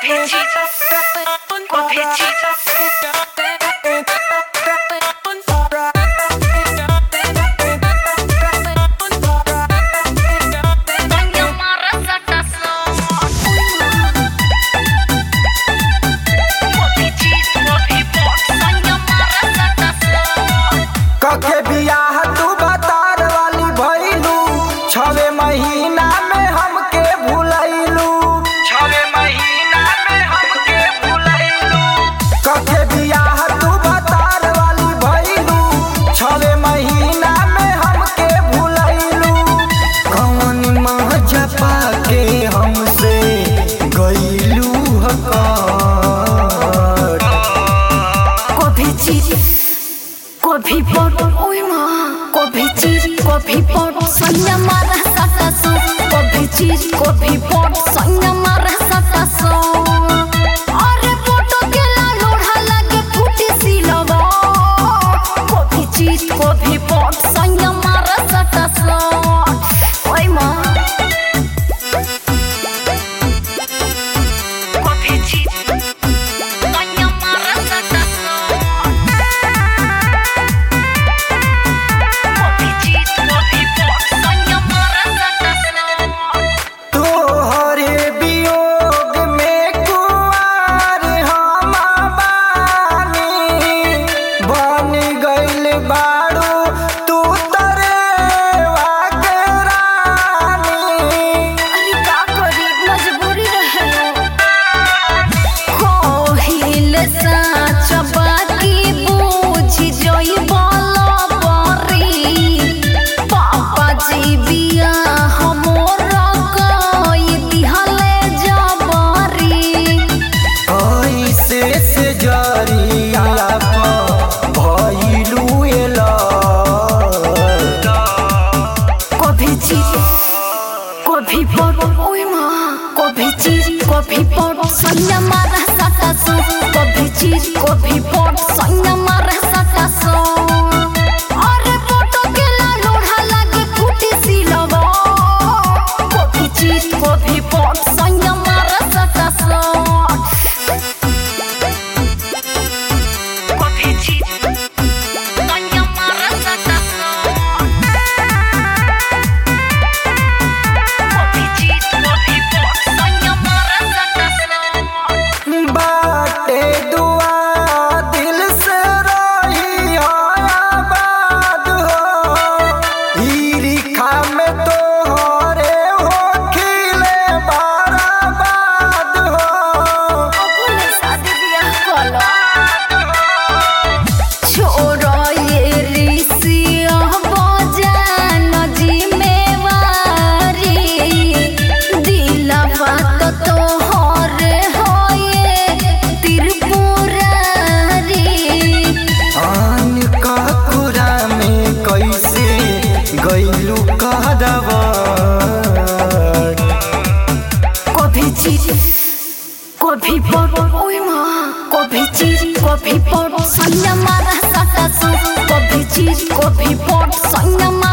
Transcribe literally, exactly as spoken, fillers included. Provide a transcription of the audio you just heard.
कखे बियाह तू बतार वाली भइलू, छवे महीना में हमके भुलैलू, छवे महीना में हमके भुलैलू। कखे बियाह तू बतार वाली भइलू, छवे महीना में हमके भुलैलू। कौन मजा पाके हमसे गइलू हकार, कभी चीज कभी पट ओय माँ, कभी चीज कभी पट सैया मारा सटा सो, कभी चीज कभी पट सैया मारा सटा सो। अरे फोटो के ला लोढ़ा लगे फूटी सी लगा, कभी चीज कभी पट सैया मारा सटा सो। ओय माँ कभी चीज सैया मारा सटा सो। तोहरे वियोग में कुंवार हम बानी, बन गइल बाड़ू तू तरेवा के रानी। अरे का करी मजबूरी रहे, कोहिल साच बाकी बूझी जोई बोला बारी। पापा जी बिया हमोर कोई दिहले जबारी, ऐसे से जरिया भइलू एला। कभी चीज कभी पट ओय माँ, कभी चीज कभी पट सैया मारा सटा सो, कभी चीज कभी पट सैया मारा सटा सो। अरे फोटो के ला लोढ़ा लगे फूटी सी लगा, कभी चीज कभी पट सैया मारा सटा सो। कभी चीज सैया मारा सटा सो। बाटे दुआ दिल से रही आबाद हो, ई रिखा में तोहरे हो खिले बर्बाद हो। शादी बियाह कलो छोड़ो ये रिसिया बजान जिम्मेवारी, दिलवा तो तोहरे होए त्रिपुरारी। आन का कुरा में कैसे गइलू कहदवा, कभी चीज कभी पट ओय माँ, कभी चीज कभी पट सैया मारा सटा सो, कभी चीज कभी पट सैया